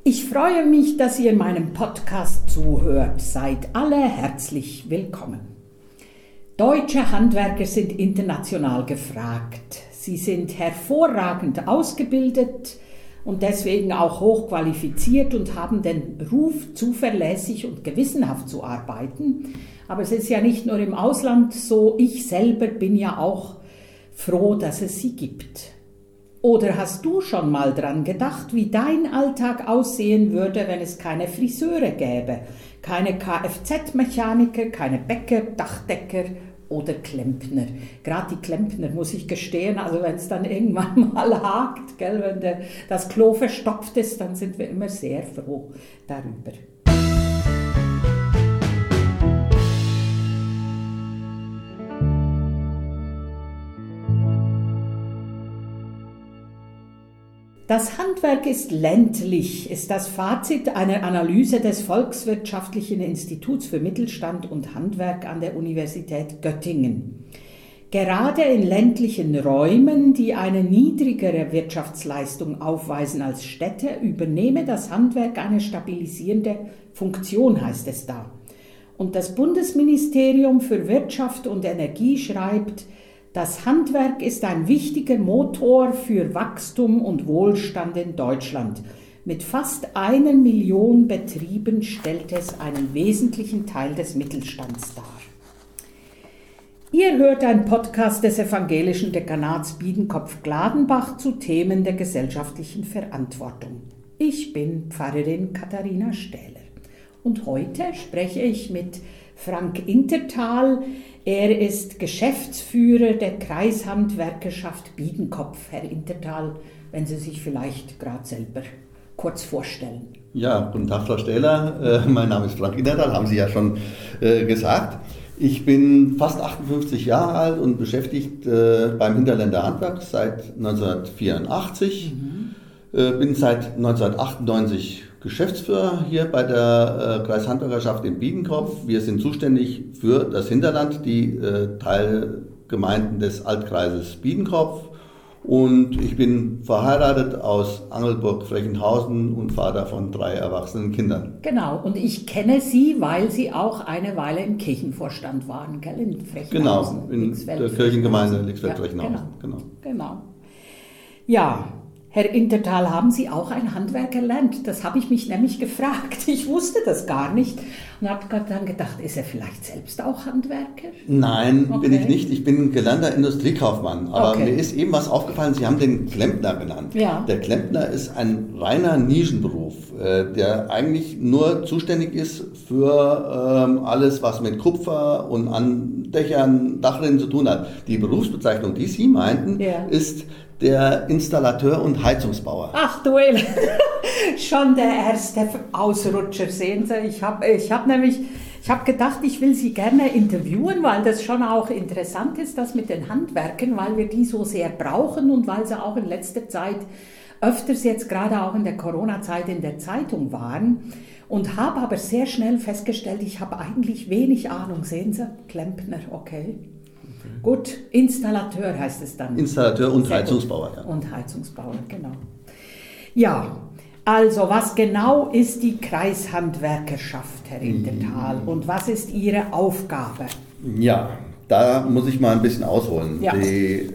Ich freue mich, dass ihr meinem Podcast zuhört. Seid alle herzlich willkommen. Deutsche Handwerker sind international gefragt. Sie sind hervorragend ausgebildet und deswegen auch hochqualifiziert und haben den Ruf, zuverlässig und gewissenhaft zu arbeiten. Aber es ist ja nicht nur im Ausland so, ich selber bin ja auch froh, dass es sie gibt. Oder hast du schon mal dran gedacht, wie dein Alltag aussehen würde, wenn es keine Friseure gäbe, keine Kfz-Mechaniker, keine Bäcker, Dachdecker oder Klempner? Gerade die Klempner, muss ich gestehen, also wenn es dann irgendwann mal hakt, gell, wenn das Klo verstopft ist, dann sind wir immer sehr froh darüber. Das Handwerk ist ländlich, ist das Fazit einer Analyse des Volkswirtschaftlichen Instituts für Mittelstand und Handwerk an der Universität Göttingen. Gerade in ländlichen Räumen, die eine niedrigere Wirtschaftsleistung aufweisen als Städte, übernehme das Handwerk eine stabilisierende Funktion, heißt es da. Und das Bundesministerium für Wirtschaft und Energie schreibt: Das Handwerk ist ein wichtiger Motor für Wachstum und Wohlstand in Deutschland. Mit fast 1 Million Betrieben stellt es einen wesentlichen Teil des Mittelstands dar. Ihr hört einen Podcast des Evangelischen Dekanats Biedenkopf-Gladenbach zu Themen der gesellschaftlichen Verantwortung. Ich bin Pfarrerin Katharina Stähler und heute spreche ich mit Frank Intertal. Er ist Geschäftsführer der Kreishandwerkerschaft Biedenkopf. Herr Intertal, wenn Sie sich vielleicht gerade selber kurz vorstellen. Ja, guten Tag, Frau Stähler. Mein Name ist Frank Intertal, haben Sie ja schon gesagt. Ich bin fast 58 Jahre alt und beschäftigt beim Hinterländer Handwerk seit 1984. Bin seit 1998 Geschäftsführer hier bei der Kreishandwerkerschaft in Biedenkopf. Wir sind zuständig für das Hinterland, die Teilgemeinden des Altkreises Biedenkopf. Und ich bin verheiratet aus Angelburg-Frechenhausen und Vater von 3 erwachsenen Kindern. Genau, und ich kenne Sie, weil Sie auch eine Weile im Kirchenvorstand waren, gell, in Frechenhausen. Genau, in der Kirchengemeinde Lixfeld-Frechenhausen. Ja, genau. Ja. Herr Intertal, haben Sie auch ein Handwerk erlernt? Das habe ich mich nämlich gefragt. Ich wusste das gar nicht und habe dann gedacht, ist er vielleicht selbst auch Handwerker? Nein, bin ich nicht. Ich bin gelernter Industriekaufmann. Aber mir ist eben was aufgefallen, Sie haben den Klempner genannt. Ja. Der Klempner ist ein reiner Nischenberuf, der eigentlich nur zuständig ist für alles, was mit Kupfer und an Dächern, Dachrinnen zu tun hat. Die Berufsbezeichnung, die Sie meinten, ist der Installateur und Heizungsbauer. Ach du Elend, schon der erste Ausrutscher, sehen Sie. Ich hab gedacht, ich will Sie gerne interviewen, weil das schon auch interessant ist, das mit den Handwerken, weil wir die so sehr brauchen und weil sie auch in letzter Zeit öfters jetzt gerade auch in der Corona-Zeit in der Zeitung waren. Und habe aber sehr schnell festgestellt, ich habe eigentlich wenig Ahnung. Sehen Sie, Klempner, okay. Gut, Installateur heißt es dann. Installateur und Heizungsbauer, ja. Und Heizungsbauer, genau. Ja, also was genau ist die Kreishandwerkerschaft, Herr Intertal, und was ist Ihre Aufgabe? Ja, da muss ich mal ein bisschen ausholen. Ja. Die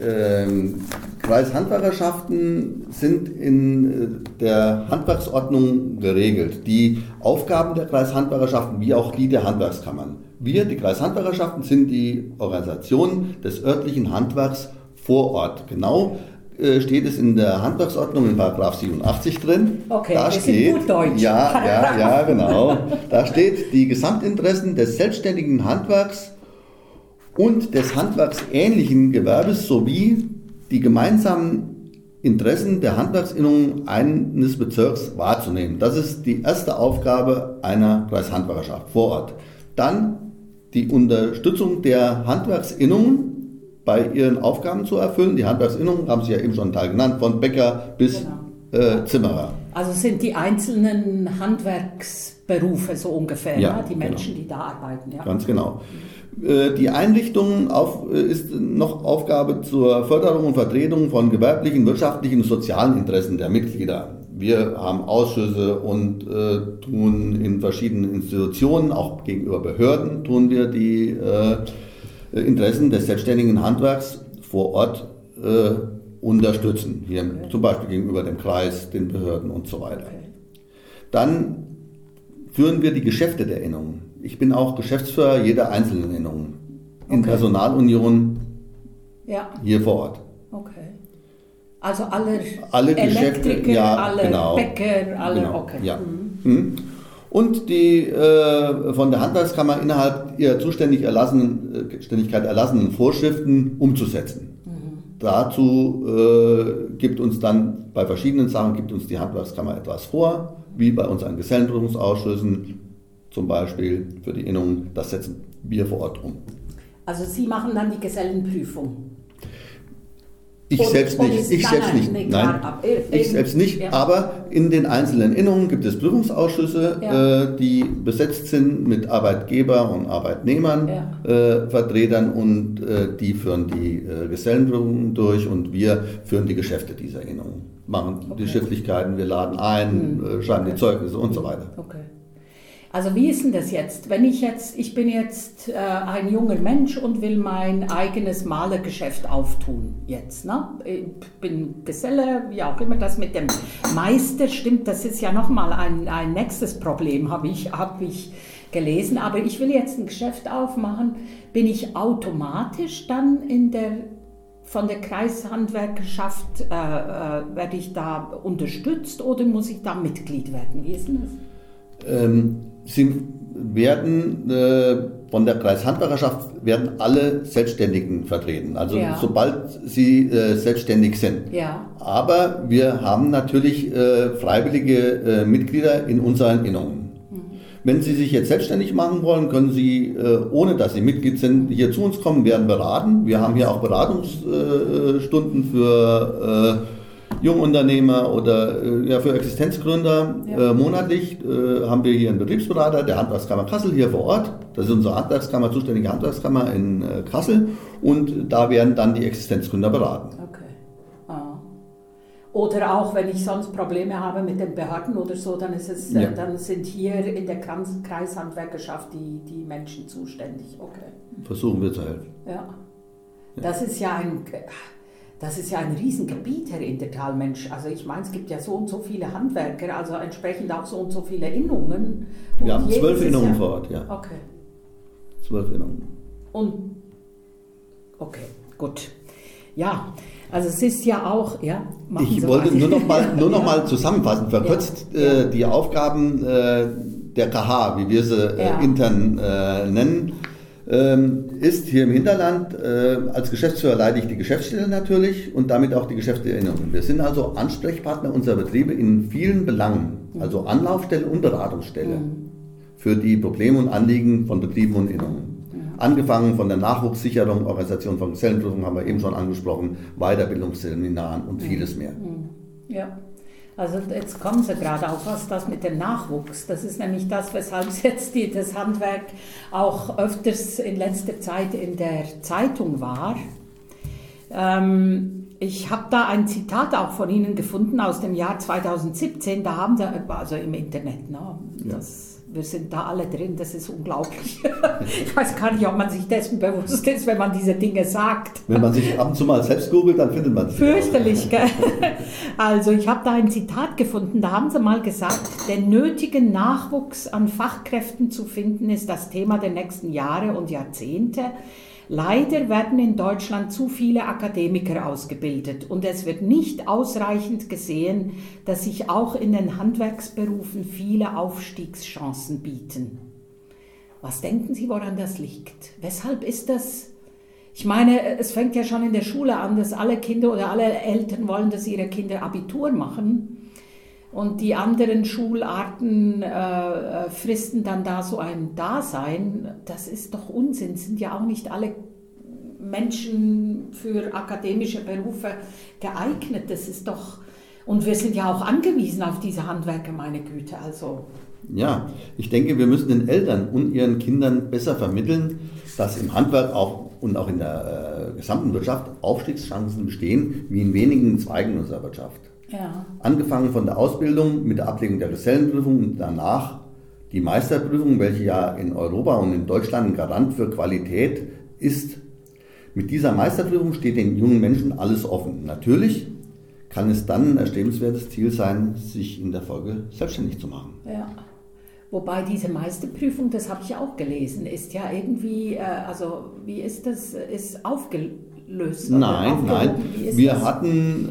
Kreishandwerkerschaften sind in der Handwerksordnung geregelt. Die Aufgaben der Kreishandwerkerschaften wie auch die der Handwerkskammern. Wir, die Kreishandwerkerschaften, sind die Organisation des örtlichen Handwerks vor Ort. Genau steht es in der Handwerksordnung in § 87 drin. Okay, da das steht, ist gut Deutsch. Ja, genau. Da steht, die Gesamtinteressen des selbstständigen Handwerks und des handwerksähnlichen Gewerbes sowie die gemeinsamen Interessen der Handwerksinnungen eines Bezirks wahrzunehmen. Das ist die erste Aufgabe einer Kreishandwerkerschaft vor Ort. Dann die Unterstützung der Handwerksinnungen bei ihren Aufgaben zu erfüllen. Die Handwerksinnungen haben Sie ja eben schon einen Teil genannt, von Bäcker bis Zimmerer. Also sind die einzelnen Handwerksberufe so ungefähr, ja, die Menschen, die da arbeiten. Ja. Ganz genau. Die Einrichtung ist noch Aufgabe zur Förderung und Vertretung von gewerblichen, wirtschaftlichen und sozialen Interessen der Mitglieder. wir haben Ausschüsse und tun in verschiedenen Institutionen, auch gegenüber Behörden, tun wir die Interessen des selbstständigen Handwerks vor Ort unterstützen. Hier zum Beispiel gegenüber dem Kreis, den Behörden und so weiter. Okay. Dann führen wir die Geschäfte der Innungen. Ich bin auch Geschäftsführer jeder einzelnen Innung in Personalunion hier vor Ort. Okay. Also alle Geschäfte, Elektriker, alle Bäcker, alle, genau, okay. Ja. Und die von der Handwerkskammer innerhalb ihrer Zuständigkeit erlassenen Vorschriften umzusetzen. Dazu gibt uns dann bei verschiedenen Sachen die Handwerkskammer etwas vor, wie bei unseren Gesellenprüfungsausschüssen zum Beispiel für die Innungen, das setzen wir vor Ort um. Also Sie machen dann die Gesellenprüfung? Ich selbst nicht, Ja. Aber in den einzelnen Innungen gibt es Prüfungsausschüsse, die besetzt sind mit Arbeitgeber und Arbeitnehmern, Vertretern, und die führen die Gesellenprüfungen durch, und wir führen die Geschäfte dieser Innungen, machen die Schriftlichkeiten, wir laden ein, schreiben die Zeugnisse und so weiter. Okay. Also wie ist denn das jetzt? Wenn ich bin jetzt ein junger Mensch und will mein eigenes Malergeschäft auftun jetzt, ne? Ich bin Geselle, wie auch immer das mit dem Meister stimmt, das ist ja nochmal ein nächstes Problem, habe ich gelesen. Aber ich will jetzt ein Geschäft aufmachen, bin ich automatisch dann von der Kreishandwerkerschaft, werde ich da unterstützt oder muss ich da Mitglied werden? Wie ist denn das? Sie werden von der Kreishandwerkerschaft alle Selbstständigen vertreten, also sobald sie selbstständig sind. Ja. Aber wir haben natürlich freiwillige Mitglieder in unseren Innungen. Wenn Sie sich jetzt selbstständig machen wollen, können Sie, ohne dass Sie Mitglied sind, hier zu uns kommen, werden beraten. Wir haben hier auch Beratungsstunden für Jungunternehmer oder für Existenzgründer. Monatlich haben wir hier einen Betriebsberater der Handwerkskammer Kassel hier vor Ort. Das ist unsere Handwerkskammer, zuständige Handwerkskammer in Kassel, und da werden dann die Existenzgründer beraten. Okay. Oder auch, wenn ich sonst Probleme habe mit den Behörden oder so, dann sind hier in der Kreishandwerkerschaft die Menschen zuständig. Okay. Versuchen wir zu helfen. Ja. Das ist ja ein Riesengebiet, Herr Indertal, Mensch. Also ich meine, es gibt ja so und so viele Handwerker, also entsprechend auch so und so viele Innungen. Und wir haben 12 Innungen vor Ort, ja. Okay. 12 Innungen. Okay, gut. Ja, also es ist ja auch, ich wollte nur noch mal zusammenfassen, verkürzt die Aufgaben der KH, wie wir sie intern nennen, ist hier im Hinterland, als Geschäftsführer leite ich die Geschäftsstelle natürlich und damit auch die Geschäfte der Innungen. Wir sind also Ansprechpartner unserer Betriebe in vielen Belangen, also Anlaufstelle und Beratungsstelle für die Probleme und Anliegen von Betrieben und Innungen. Angefangen von der Nachwuchssicherung, Organisation von Gesellenprüfungen haben wir eben schon angesprochen, Weiterbildungsseminaren und vieles mehr. Ja, also jetzt kommen Sie gerade auf das mit dem Nachwuchs. Das ist nämlich das, weshalb jetzt das Handwerk auch öfters in letzter Zeit in der Zeitung war. Ich habe da ein Zitat auch von Ihnen gefunden aus dem Jahr 2017, da haben Sie, also im Internet, ne? Wir sind da alle drin, das ist unglaublich. Ich weiß gar nicht, ob man sich dessen bewusst ist, wenn man diese Dinge sagt. Wenn man sich ab und zu mal selbst googelt, dann findet man es. Fürchterlich, gell? Also ich habe da ein Zitat gefunden, da haben sie mal gesagt, den nötigen Nachwuchs an Fachkräften zu finden, ist das Thema der nächsten Jahre und Jahrzehnte. Leider werden in Deutschland zu viele Akademiker ausgebildet und es wird nicht ausreichend gesehen, dass sich auch in den Handwerksberufen viele Aufstiegschancen bieten. Was denken Sie, woran das liegt? Weshalb ist das? Ich meine, es fängt ja schon in der Schule an, dass alle Kinder oder alle Eltern wollen, dass ihre Kinder Abitur machen. Und die anderen Schularten fristen dann da so ein Dasein. Das ist doch Unsinn. Sind ja auch nicht alle Menschen für akademische Berufe geeignet. Das ist doch, und wir sind ja auch angewiesen auf diese Handwerker, meine Güte. Also. Ja, ich denke, wir müssen den Eltern und ihren Kindern besser vermitteln, dass im Handwerk und auch in der gesamten Wirtschaft Aufstiegschancen bestehen, wie in wenigen Zweigen unserer Wirtschaft. Ja. Angefangen von der Ausbildung mit der Ablegung der Gesellenprüfung und danach die Meisterprüfung, welche ja in Europa und in Deutschland ein Garant für Qualität ist. Mit dieser Meisterprüfung steht den jungen Menschen alles offen. Natürlich kann es dann ein erstrebenswertes Ziel sein, sich in der Folge selbstständig zu machen. Ja. Wobei diese Meisterprüfung, das habe ich auch gelesen, ist ja irgendwie, also wie ist das, ist aufgelöst? Nein. Wir hatten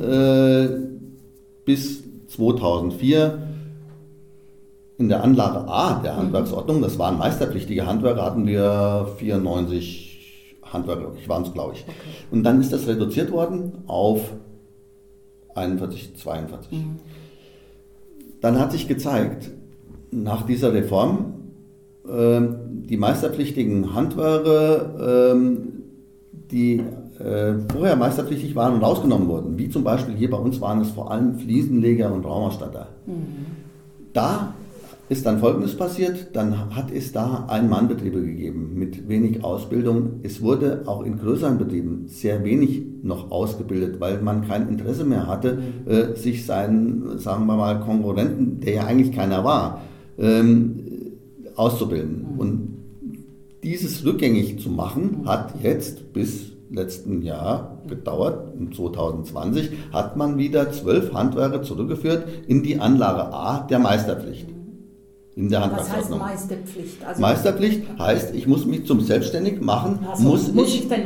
bis 2004 in der Anlage A der Handwerksordnung, das waren meisterpflichtige Handwerker, hatten wir 94 Handwerker, waren es, glaube ich. Okay. Und dann ist das reduziert worden auf 41, 42. Dann hat sich gezeigt, nach dieser Reform, die meisterpflichtigen Handwerker, die vorher meisterpflichtig waren und rausgenommen wurden, wie zum Beispiel hier bei uns waren es vor allem Fliesenleger und Raumausstatter. Da ist dann Folgendes passiert, dann hat es da Ein-Mann-Betriebe gegeben mit wenig Ausbildung. Es wurde auch in größeren Betrieben sehr wenig noch ausgebildet, weil man kein Interesse mehr hatte, sich seinen, sagen wir mal, Konkurrenten, der ja eigentlich keiner war, auszubilden. Und dieses rückgängig zu machen, hat jetzt bis letzten Jahr gedauert. In 2020 hat man wieder 12 Handwerker zurückgeführt in die Anlage A der Meisterpflicht. In der Handwerksordnung. Was heißt Meisterpflicht? Also Meisterpflicht heißt, ich muss mich zum Selbstständig machen, muss ich den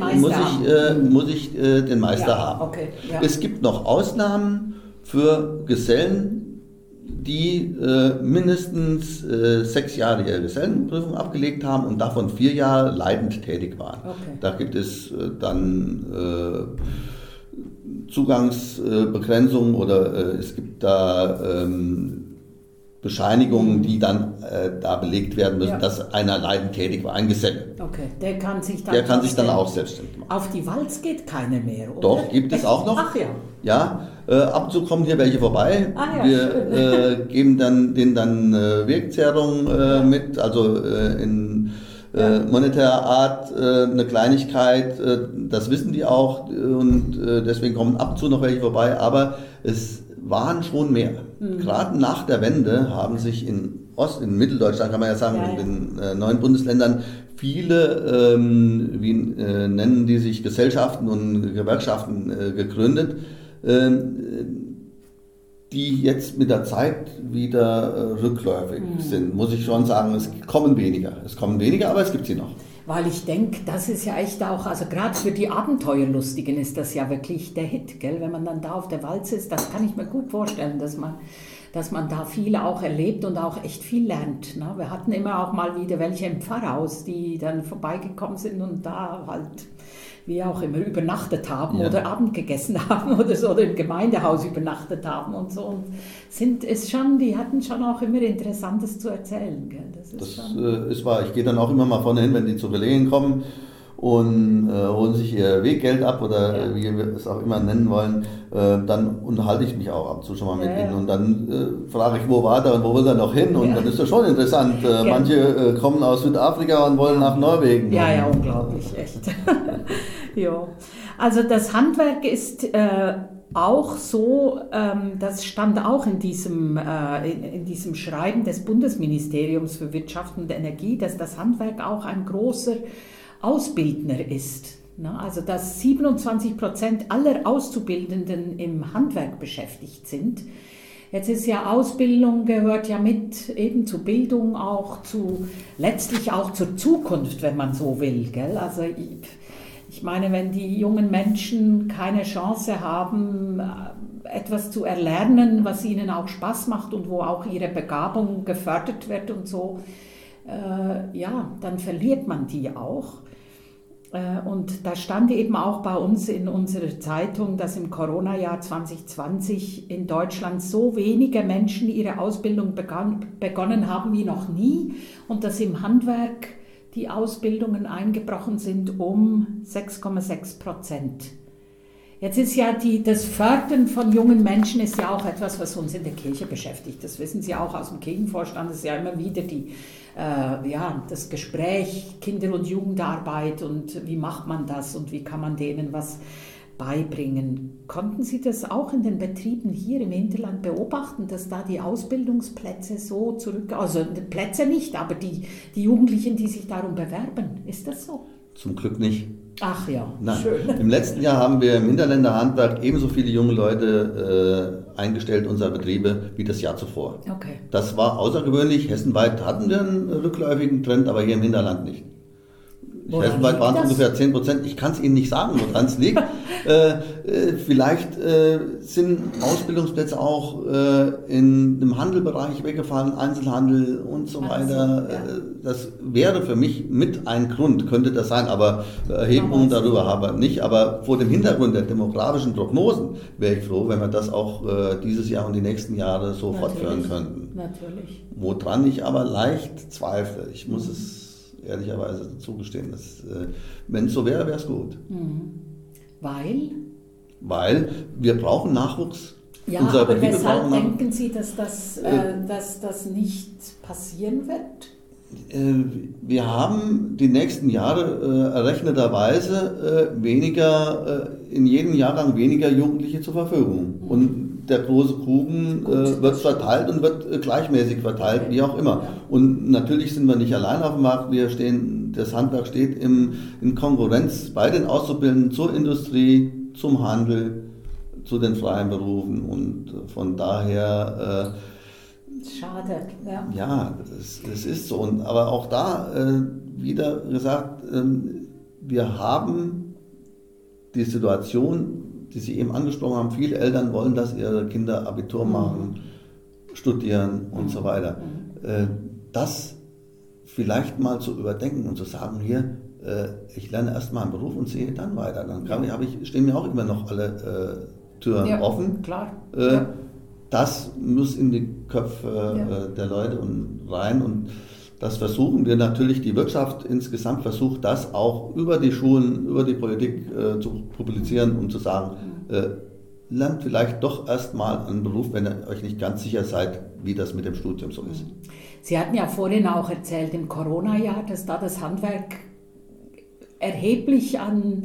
Meister haben. Okay, ja. Es gibt noch Ausnahmen für Gesellen, die mindestens 6 Jahre ihre Gesellenprüfung abgelegt haben und davon 4 Jahre leitend tätig waren. Okay. Da gibt es dann Zugangsbegrenzungen oder es gibt da Bescheinigungen, die dann da belegt werden müssen, dass einer leitend tätig war, ein Geselle. Okay, der kann sich dann auch selbstständig machen. Auf die Walz geht keiner mehr, oder? Doch, gibt es auch noch. Ach ja. Ja, ab und zu kommen hier welche vorbei. Ja, wir geben denen Wirkzerrung mit, also in monetärer Art eine Kleinigkeit, das wissen die auch und deswegen kommen ab und zu noch welche vorbei, aber es waren schon mehr. Gerade nach der Wende haben sich in Mitteldeutschland, kann man ja sagen, in den 9 Bundesländern, viele, nennen die sich Gesellschaften und Gewerkschaften gegründet, die jetzt mit der Zeit wieder rückläufig sind. Muss ich schon sagen, es kommen weniger, aber es gibt sie noch. Weil ich denke, das ist ja echt auch, also gerade für die Abenteuerlustigen ist das ja wirklich der Hit, gell? Wenn man dann da auf der Walz ist, das kann ich mir gut vorstellen, dass man da viel auch erlebt und auch echt viel lernt. Ne? Wir hatten immer auch mal wieder welche im Pfarrhaus, die dann vorbeigekommen sind und da halt, wie auch immer, übernachtet haben oder Abend gegessen haben oder so, oder im Gemeindehaus übernachtet haben und so. Und die hatten schon auch immer Interessantes zu erzählen. Gell? Das ist wahr. Ich gehe dann auch immer mal vorne hin, wenn die zu Relegen kommen und holen sich ihr Weggeld ab oder wie wir es auch immer nennen wollen, dann unterhalte ich mich auch ab und zu schon mal mit ihnen und dann frage ich, wo war der und wo will er noch hin und dann ist das schon interessant. Manche kommen aus Südafrika und wollen nach Norwegen. Ja, unglaublich, echt. Ja. Also das Handwerk ist auch so, das stand auch in diesem Schreiben des Bundesministeriums für Wirtschaft und Energie, dass das Handwerk auch ein großer Ausbildner ist. Also dass 27% aller Auszubildenden im Handwerk beschäftigt sind. Jetzt ist ja Ausbildung, gehört ja mit eben zu Bildung auch letztlich auch zur Zukunft, wenn man so will. Gell? Also ich meine, wenn die jungen Menschen keine Chance haben, etwas zu erlernen, was ihnen auch Spaß macht und wo auch ihre Begabung gefördert wird und so, dann verliert man die auch. Und da stand eben auch bei uns in unserer Zeitung, dass im Corona-Jahr 2020 in Deutschland so wenige Menschen ihre Ausbildung begonnen haben wie noch nie und dass im Handwerk die Ausbildungen eingebrochen sind um 6,6%. Jetzt ist ja das Fördern von jungen Menschen ist ja auch etwas, was uns in der Kirche beschäftigt. Das wissen Sie auch aus dem Kirchenvorstand. Das ist ja immer wieder das Gespräch Kinder- und Jugendarbeit und wie macht man das und wie kann man denen was beibringen. Konnten Sie das auch in den Betrieben hier im Hinterland beobachten, dass da die Ausbildungsplätze so also Plätze nicht, aber die Jugendlichen, die sich darum bewerben, ist das so? Zum Glück nicht. Ach ja, Nein. Schön. Im letzten Jahr haben wir im Hinterländer Handwerk ebenso viele junge Leute eingestellt, unsere Betriebe, wie das Jahr zuvor. Okay. Das war außergewöhnlich. Hessenweit hatten wir einen rückläufigen Trend, aber hier im Hinterland nicht. Hessenweit waren es ungefähr 10%. Ich kann es Ihnen nicht sagen, woran es liegt. Vielleicht sind Ausbildungsplätze auch in dem Handelbereich weggefallen, Einzelhandel und so weiter. Ja. Das wäre für mich mit ein Grund, könnte das sein, aber Erhebungen darüber haben wir nicht. Aber vor dem Hintergrund der demografischen Prognosen wäre ich froh, wenn wir das auch dieses Jahr und die nächsten Jahre so fortführen könnten. Natürlich. Woran ich aber leicht zweifle. Ich muss es ehrlicherweise zugestehen. Wenn es so wäre, wäre es gut. Weil? Weil wir brauchen Nachwuchs. Ja, aber weshalb denken Sie, dass das nicht passieren wird? Wir haben die nächsten Jahre errechneterweise in jedem Jahrgang weniger Jugendliche zur Verfügung. Und der große Kuchen wird verteilt und wird gleichmäßig verteilt, wie auch immer. Ja. Und natürlich sind wir nicht allein auf dem Markt. Das Handwerk steht in Konkurrenz bei den Auszubildenden zur Industrie, zum Handel, zu den freien Berufen. Und von daher... Schade, ja. Ja, es ist so. Aber auch da wieder gesagt, wir haben die Situation, die Sie eben angesprochen haben, viele Eltern wollen, dass ihre Kinder Abitur machen, studieren und so weiter. Das vielleicht mal zu überdenken und zu sagen, hier, ich lerne erstmal einen Beruf und sehe dann weiter. Dann stehen mir auch immer noch alle Türen offen. Klar. Das muss in die Köpfe der Leute rein und das versuchen wir natürlich, die Wirtschaft insgesamt versucht das auch über die Schulen, über die Politik zu publizieren, um zu sagen, lernt vielleicht doch erstmal einen Beruf, wenn ihr euch nicht ganz sicher seid, wie das mit dem Studium so ist. Sie hatten ja vorhin auch erzählt, im Corona-Jahr, dass da das Handwerk erheblich an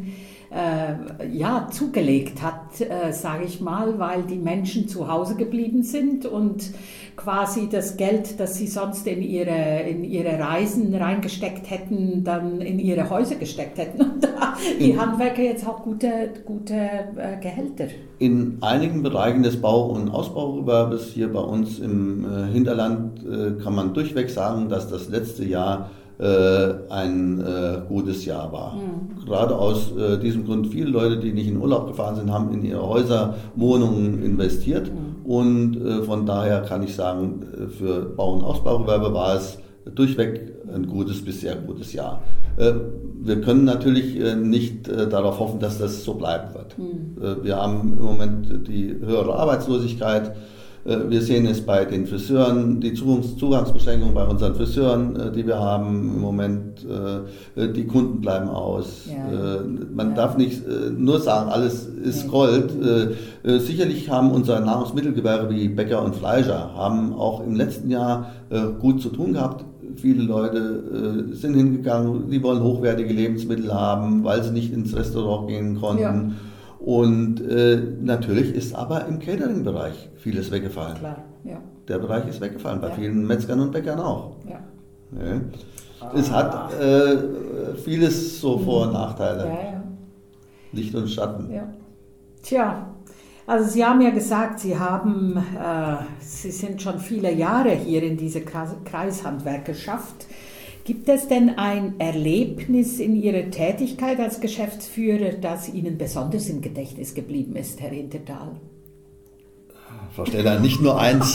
zugelegt hat, sage ich mal, weil die Menschen zu Hause geblieben sind und quasi das Geld, das sie sonst in ihre Reisen reingesteckt hätten, dann in ihre Häuser gesteckt hätten. Und da die Handwerker jetzt auch gute Gehälter. In einigen Bereichen des Bau- und Ausbaugewerbes hier bei uns im Hinterland kann man durchweg sagen, dass das letzte Jahr ein gutes Jahr war. Gerade aus diesem Grund, viele Leute, die nicht in Urlaub gefahren sind, haben in ihre Häuser, Wohnungen investiert und von daher kann ich sagen, für Bau- und Ausbaugewerbe war es durchweg ein gutes bis sehr gutes Jahr. Wir können natürlich nicht darauf hoffen, dass das so bleiben wird. Wir haben im Moment die höhere Arbeitslosigkeit. Wir sehen es bei den Friseuren, die Zugangsbeschränkungen bei unseren Friseuren, die wir haben im Moment. Die Kunden bleiben aus. Man darf nicht nur sagen, alles ist Gold. Sicherlich haben unser Nahrungsmittelgewerbe wie Bäcker und Fleischer haben auch im letzten Jahr gut zu tun gehabt. Viele Leute sind hingegangen, die wollen hochwertige Lebensmittel haben, weil sie nicht ins Restaurant gehen konnten. Ja. Und natürlich ist aber im Catering-Bereich vieles weggefallen. Klar, ja. Der Bereich ist weggefallen, bei vielen Metzgern und Bäckern auch. Ja. Ja. Es hat vieles so Vor- und Nachteile. Ja. Licht und Schatten. Ja. Tja, also Sie haben ja gesagt, Sie sind schon viele Jahre hier in dieser Kreishandwerkerschaft. Gibt es denn ein Erlebnis in Ihrer Tätigkeit als Geschäftsführer, das Ihnen besonders im Gedächtnis geblieben ist, Herr Hinterdahl? Frau Steller, nicht nur eins.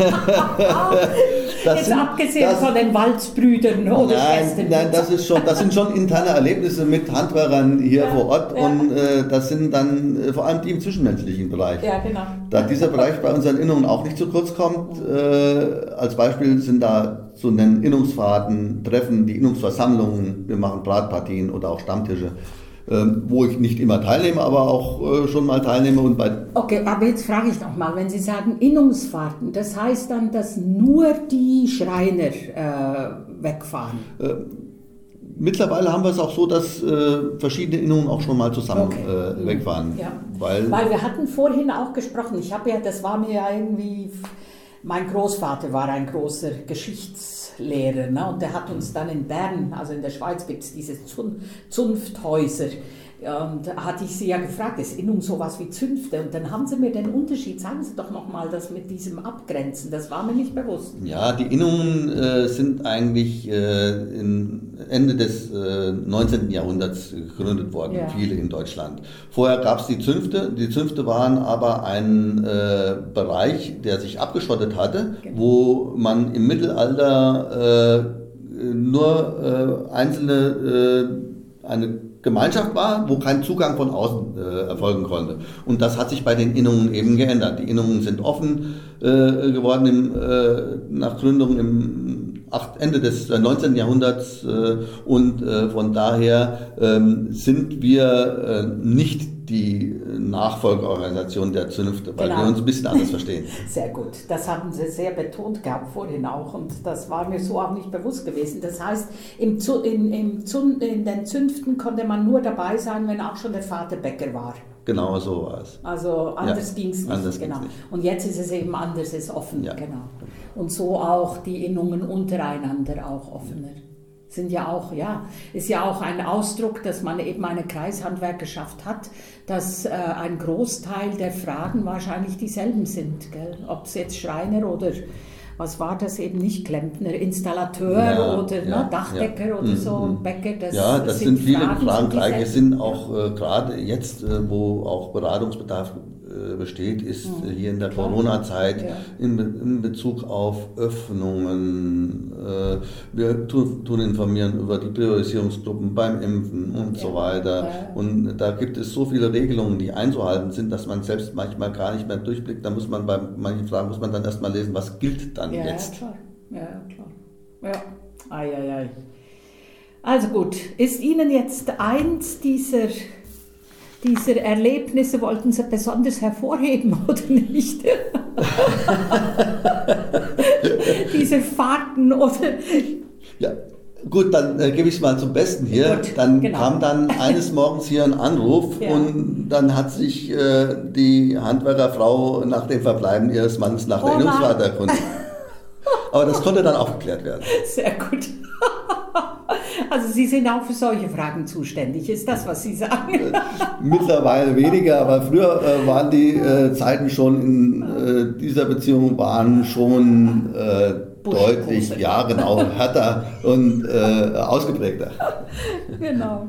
Abgesehen von den Walzbrüdern oder Schwestern. Nein, das sind schon interne Erlebnisse mit Handwerkern hier vor Ort und das sind dann vor allem die im zwischenmenschlichen Bereich. Ja, genau. Da dieser Bereich bei unseren Innungen auch nicht zu kurz kommt, als Beispiel sind da zu nennen Innungsfahrten, Treffen, die Innungsversammlungen, wir machen Bratpartien oder auch Stammtische. Wo ich nicht immer teilnehme, aber auch schon mal teilnehme. Okay, aber jetzt frage ich nochmal, wenn Sie sagen Innungsfahrten, das heißt dann, dass nur die Schreiner wegfahren? Mittlerweile haben wir es auch so, dass verschiedene Innungen auch schon mal zusammen wegfahren. Ja. Weil wir hatten vorhin auch gesprochen, das war mir ja irgendwie, mein Großvater war ein großer Geschichtslehrer, ne? Und der hat uns dann in Bern, also in der Schweiz gibt es diese Zunfthäuser. Und da hatte ich sie ja gefragt, ist Innung sowas wie Zünfte? Und dann haben sie mir den Unterschied, sagen Sie doch nochmal das mit diesem Abgrenzen, das war mir nicht bewusst. Ja, die Innungen sind eigentlich Ende des 19. Jahrhunderts gegründet worden, viele in Deutschland. Vorher gab es die Zünfte. Die Zünfte waren aber ein Bereich, der sich abgeschottet hatte, wo man im Mittelalter nur eine Gemeinschaft war, wo kein Zugang von außen erfolgen konnte. Und das hat sich bei den Innungen eben geändert. Die Innungen sind offen geworden nach Gründung im Ende des 19. Jahrhunderts und von daher sind wir nicht die Nachfolgeorganisation der Zünfte, weil wir uns ein bisschen anders verstehen. Sehr gut. Das haben Sie sehr betont gehabt vorhin auch und das war mir so auch nicht bewusst gewesen. Das heißt, in den Zünften konnte man nur dabei sein, wenn auch schon der Vater Bäcker war. Genau, so war es. Also anders ging es nicht. Genau. Und jetzt ist es eben anders, es ist offen. Ja. Genau. Und so auch die Innungen untereinander auch offener. Sind ja auch, ist ja auch ein Ausdruck, dass man eben eine Kreishandwerkerschaft hat, dass ein Großteil der Fragen wahrscheinlich dieselben sind. Gell? Ob es jetzt Schreiner oder, was war das eben nicht, Klempner, Installateur oder Dachdecker oder so, Bäcker. Das sind viele Fragen gleich. Es sind auch gerade jetzt, wo auch Beratungsbedarf besteht, ist hier in der Corona-Zeit in Bezug auf Öffnungen. Wir tun informieren über die Priorisierungsgruppen beim Impfen und so weiter. Und da gibt es so viele Regelungen, die einzuhalten sind, dass man selbst manchmal gar nicht mehr durchblickt. Da muss man bei manchen Fragen dann erstmal lesen, was gilt dann jetzt. Ja, klar. Ja. Also gut, ist Ihnen jetzt eins dieser Erlebnisse, wollten Sie besonders hervorheben oder nicht? Diese Fahrten oder... Ja, gut, dann gebe ich es mal zum Besten hier. Gut, kam dann eines Morgens hier ein Anruf und dann hat sich die Handwerkerfrau nach dem Verbleiben ihres Mannes nach der Innungsfahrt erkundigt. Aber das konnte dann auch geklärt werden. Sehr gut. Also Sie sind auch für solche Fragen zuständig, ist das, was Sie sagen? Mittlerweile weniger, aber früher waren die Zeiten schon in dieser Beziehung deutlich, genau, härter und ausgeprägter. Genau.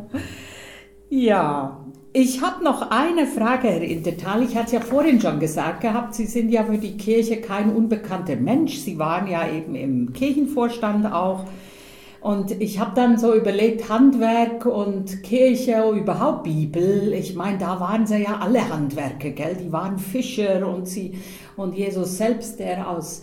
Ja. Ich habe noch eine Frage, Herr Intertal. Ich hatte es ja vorhin schon gesagt gehabt, Sie sind ja für die Kirche kein unbekannter Mensch. Sie waren ja eben im Kirchenvorstand auch. Und ich habe dann so überlegt, Handwerk und Kirche, überhaupt Bibel. Ich meine, da waren sie ja alle Handwerker, gell? Die waren Fischer und Jesus selbst, der aus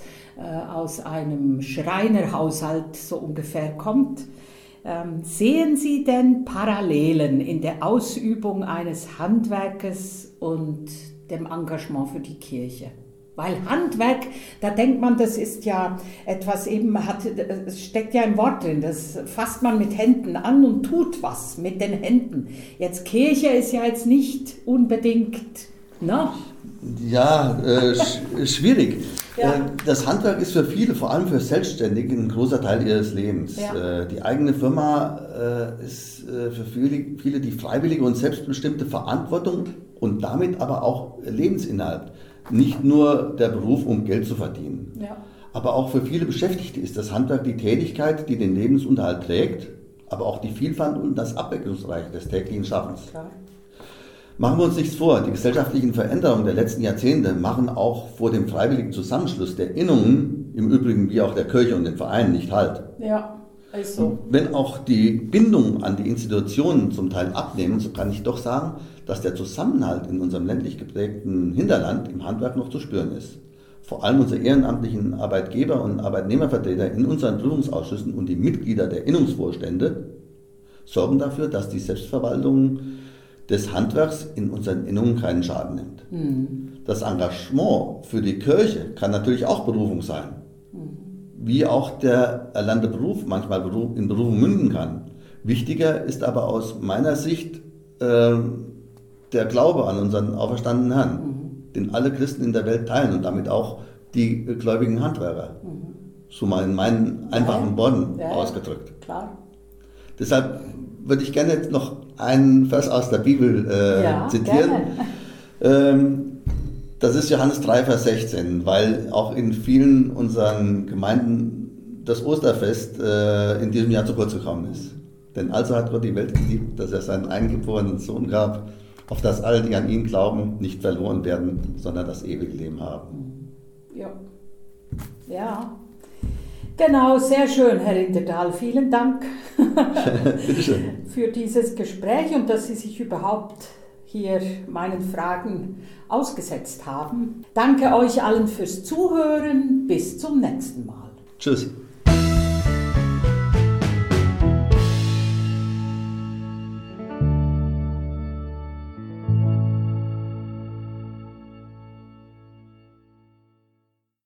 einem Schreinerhaushalt so ungefähr kommt. Sehen Sie denn Parallelen in der Ausübung eines Handwerkes und dem Engagement für die Kirche? Weil Handwerk, da denkt man, das ist ja etwas es steckt ja ein Wort drin, das fasst man mit Händen an und tut was mit den Händen. Jetzt Kirche ist ja jetzt nicht unbedingt, ne? Ja, schwierig. Ja. Das Handwerk ist für viele, vor allem für Selbstständige, ein großer Teil ihres Lebens. Ja. Die eigene Firma ist für viele die freiwillige und selbstbestimmte Verantwortung und damit aber auch Lebensinhalt. Nicht nur der Beruf, um Geld zu verdienen. Ja. Aber auch für viele Beschäftigte ist das Handwerk die Tätigkeit, die den Lebensunterhalt trägt, aber auch die Vielfalt und das Abwechslungsreiche des täglichen Schaffens. Klar. Machen wir uns nichts vor, die gesellschaftlichen Veränderungen der letzten Jahrzehnte machen auch vor dem freiwilligen Zusammenschluss der Innungen, im Übrigen wie auch der Kirche und den Vereinen, nicht Halt. Ja, ist so. Wenn auch die Bindung an die Institutionen zum Teil abnehmen, so kann ich doch sagen, dass der Zusammenhalt in unserem ländlich geprägten Hinterland im Handwerk noch zu spüren ist. Vor allem unsere ehrenamtlichen Arbeitgeber und Arbeitnehmervertreter in unseren Prüfungsausschüssen und die Mitglieder der Innungsvorstände sorgen dafür, dass die Selbstverwaltung des Handwerks in unseren Innungen keinen Schaden nimmt. Das Engagement für die Kirche kann natürlich auch Berufung sein. Wie auch der erlernte Beruf manchmal in Berufung münden kann. Wichtiger ist aber aus meiner Sicht der Glaube an unseren auferstandenen Herrn, den alle Christen in der Welt teilen und damit auch die gläubigen Handwerker. So mal in meinen einfachen Worten ausgedrückt. Klar. Deshalb würde ich gerne jetzt noch einen Vers aus der Bibel zitieren. Das ist Johannes 3, Vers 16, weil auch in vielen unseren Gemeinden das Osterfest in diesem Jahr zu kurz gekommen ist. Denn also hat Gott die Welt geliebt, dass er seinen eingeborenen Sohn gab, auf dass alle, die an ihn glauben, nicht verloren werden, sondern das ewige Leben haben. Ja. Genau, sehr schön, Herr Rinderdahl. Vielen Dank für dieses Gespräch und dass Sie sich überhaupt hier meinen Fragen ausgesetzt haben. Danke euch allen fürs Zuhören. Bis zum nächsten Mal. Tschüss.